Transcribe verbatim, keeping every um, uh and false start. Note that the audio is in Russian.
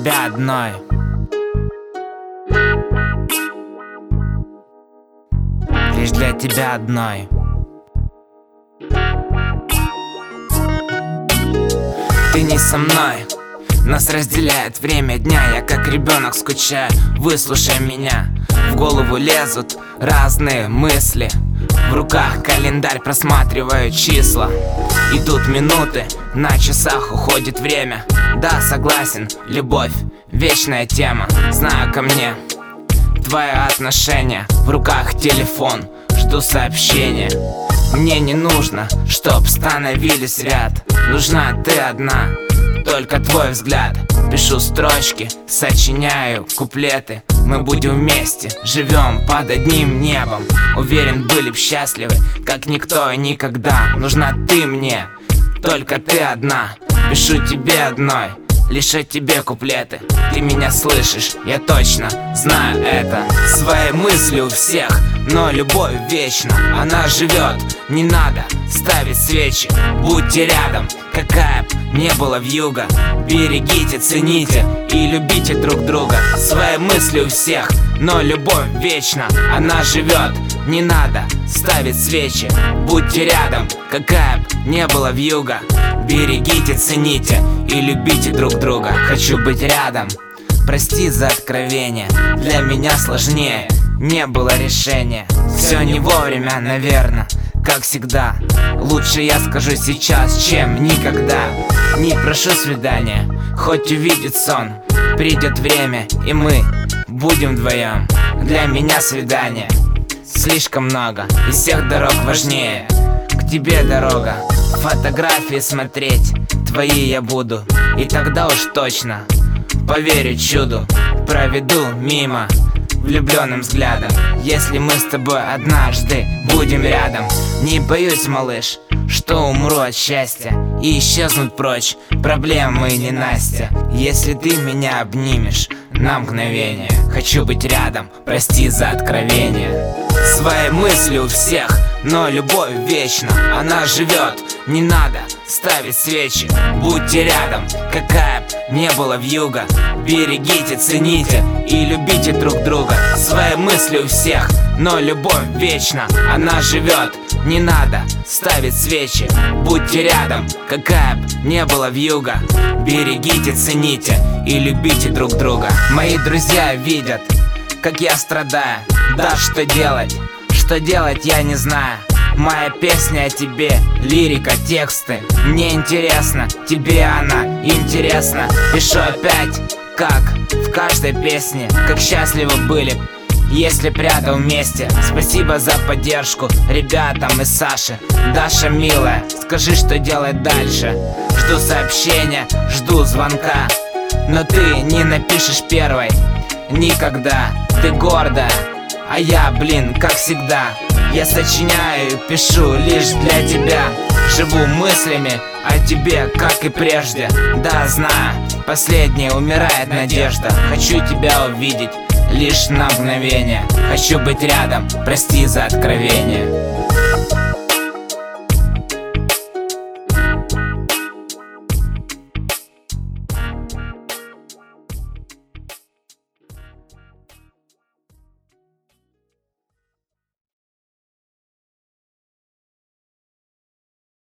тебя одной. Лишь для тебя одной. Ты не со мной, нас разделяет время дня. Я как ребенок скучаю, выслушай меня. В голову лезут разные мысли, в руках календарь, просматриваю числа. Идут минуты, на часах уходит время. Да, согласен, любовь, вечная тема. Знаю, ко мне твое отношение. В руках телефон, жду сообщения. Мне не нужно, чтоб становились ряд. Нужна ты одна, только твой взгляд. Пишу строчки, сочиняю куплеты. Мы будем вместе, живем под одним небом. Уверен, были б счастливы, как никто и никогда. Нужна ты мне, только ты одна. Пишу тебе одной, лишь о тебе куплеты. Ты меня слышишь, я точно знаю это. Свои мысли у всех, но любовь вечна. Она живет, не надо ставить свечи. Будьте рядом, какая б не было вьюга. Берегите, цените и любите друг друга. Свои мысли у всех, но любовь вечна. Она живет, не надо ставить свечи. Будьте рядом, какая б не было вьюга. Берегите, цените и любите друг друга. Хочу быть рядом, прости за откровение. Для меня сложнее, не было решения. Все не вовремя, наверное, как всегда. Лучше я скажу сейчас, чем никогда. Не прошу свидания, хоть увидит сон. Придет время, и мы будем вдвоем. Для меня свидание слишком много, из всех дорог важнее к тебе дорога. Фотографии смотреть твои я буду, и тогда уж точно поверю чуду. Проведу мимо влюбленным взглядом. Если мы с тобой однажды будем рядом. Не боюсь, малыш, что умру от счастья и исчезнут прочь проблемы и ненастья. Если ты меня обнимешь на мгновение. Хочу быть рядом, прости за откровение. Свои мысли у всех, но любовь вечна. Она живет, не надо ставить свечи. Будьте рядом, какая б не было вьюга. Берегите, цените и любите друг друга. Свои мысли у всех, но любовь вечна. Она живет, не надо ставить свечи. Будьте рядом, какая б не было вьюга. Берегите, цените и любите друг друга. Мои друзья видят, как я страдаю. Да, что делать, что делать я не знаю. Моя песня о тебе, лирика, тексты. Мне интересно, тебе она интересна. Пишу опять, как в каждой песне. Как счастливы были, если прятал вместе. Спасибо за поддержку ребятам и Саше. Даша, милая, скажи, что делать дальше. Жду сообщения, жду звонка. Но ты не напишешь первой никогда. Ты гордая, а я, блин, как всегда. Я сочиняю и пишу лишь для тебя. Живу мыслями о тебе, как и прежде. Да, знаю, последняя умирает надежда. Хочу тебя увидеть лишь на мгновение. Хочу быть рядом, прости за откровение.